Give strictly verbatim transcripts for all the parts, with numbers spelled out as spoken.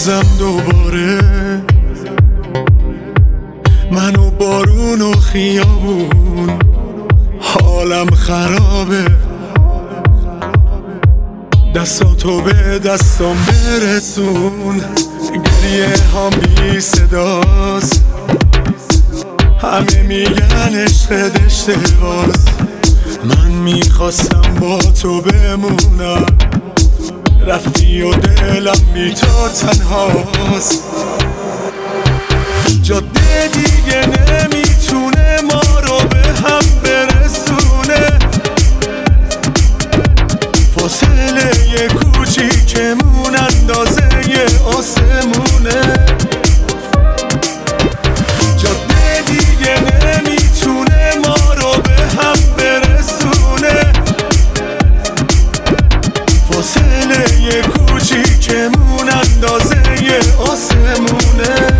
بازم دوباره من و بارون و خیابون حالم خرابه، دستاتو به دستام برسون، گریه هم بی صداست، همه میگن عشقت اشتباس، من میخواستم با تو بمونم، رفتی و دلم بی تو تنهاست، جاده دیگه نمیتونه ما رو به هم برسونه، فاصله یه کوچیکمون اندازه یه آسمونه، جاده دیگه نمیتونه ما رو به هم برسونه، فاصله یه کوچیکمون اندازه یه آسمونه.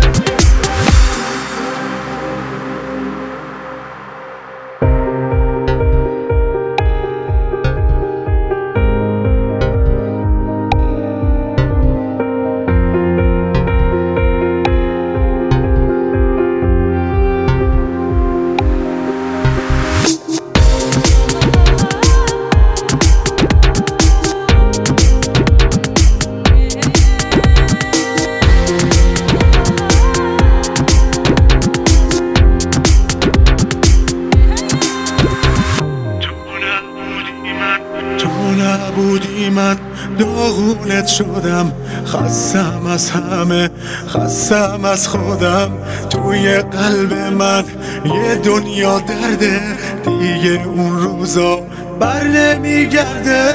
نبودی من داغونت شدم، خستم از همه، خستم از خودم، توی قلب من یه دنیا درده، دیگه اون روزا بر نمیگرده،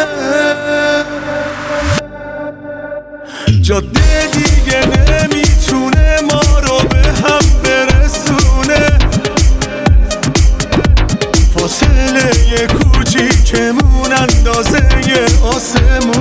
جاده دیگه نمیتونه ما رو به هم برسونه، فاصله یه کوچیکمون اندازه یه آسمون.